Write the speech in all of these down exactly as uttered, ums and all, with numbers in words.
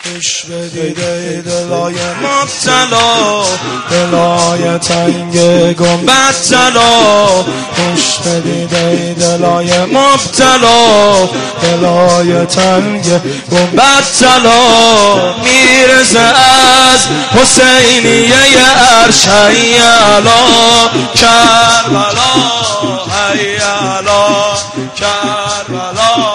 گوش بدید دلای مبتلا، دلای تنگ گنبد طلا. گوش بدید دلای مبتلا، دلای تنگ گنبد طلا. میرزه از حسینیه عرش حی علی کربلا، حی علی کربلا.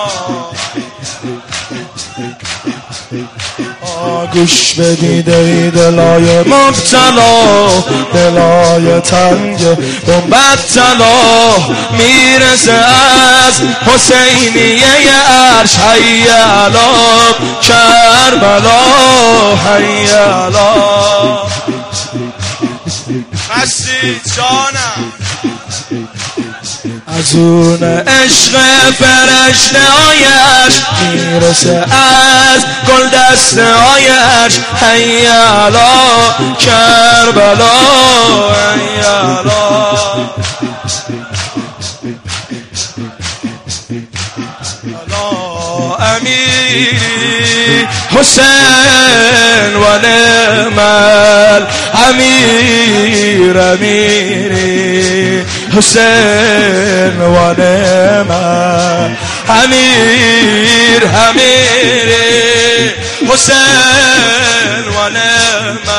گوش بدید دلای مبتلا، دلای تنگ گنبد طلا. میرسه از حسینیه عرش حی علی کربلا، حی علی. مستی جانم از اون عشق فرشته هایش میرسه از گل دسته هایش حی علی کربلا، حی علی. امیری حسین و نعم الامیر، امیری حسین و نعم امیر، امیری حسین و نعم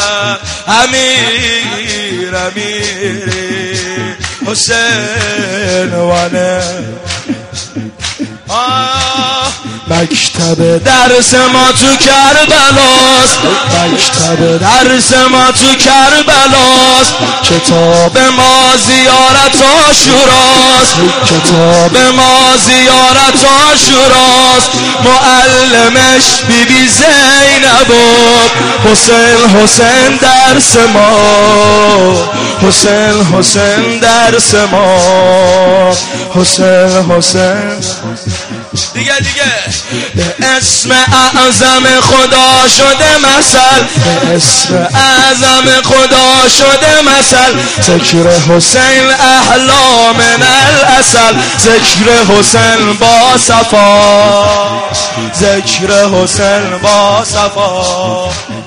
امیر، امیری حسین و نعم. مکتب درس ما تو کربلاست، مکتب درس ما تو کربلاست. کتاب ما زیارت عاشوراست، کتاب ما زیارت عاشوراست. معلمش بی بی زینب و حسین حسین درس ما، حسین حسین درس ما، حسین حسین. دیگه دیگه به اسم اعظم خدا شده مثل، به اسم اعظم خدا شده مثل. ذکر حسین احلا من العسل، ذکر حسین با صفا، ذکر حسین با صفا.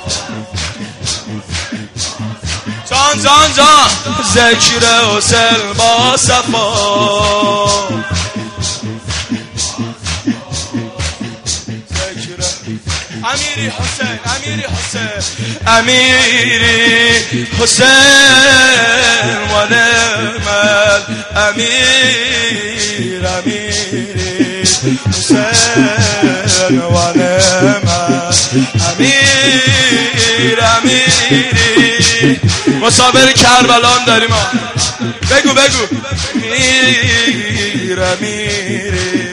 جان جان جان ذکر حسین با صفا. امیری حسین، امیری حسین، امیری حسین و نعم الامیر، امیری حسین و نعم امیر، امیری. مصابر کربلا داریم ها، بگو بگو. امیر، امیری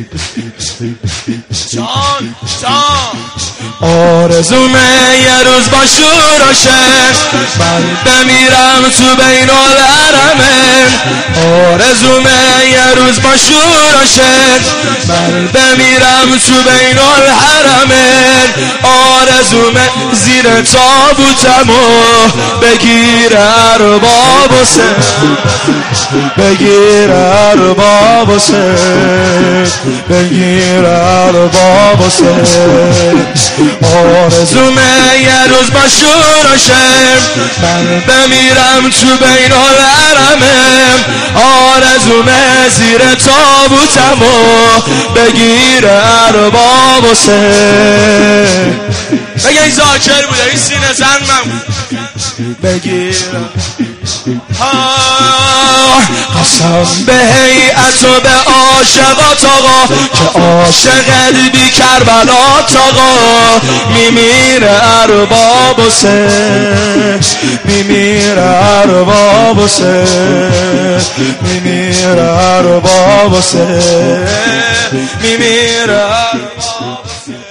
جان جان. آرزومه یه روز با شور و شر من بمیرم تو بین الحرمین. آرزومه یه روز با شور و شر من بمیرم تو بین الحرمین. آرزومه زیر تابوتمو بگیر ارباب حسین، بگیر ارباب حسین، بگیر ارباب حسین. آرزومه یه روز با شور و شر من بمیرم تو بین الحرمین. آرزومه زیر تابوتمو بگیر ارباب حسین. بگه این ذاکر بوده، این سینه زن من بگیرم. قسم به هیئت و به عاشقات آقا که عاشقت بی کربلات آقا. میمیره ارباب حسین، میمیره ارباب حسین، میمیره ارباب حسین، میمیره ارباب حسین.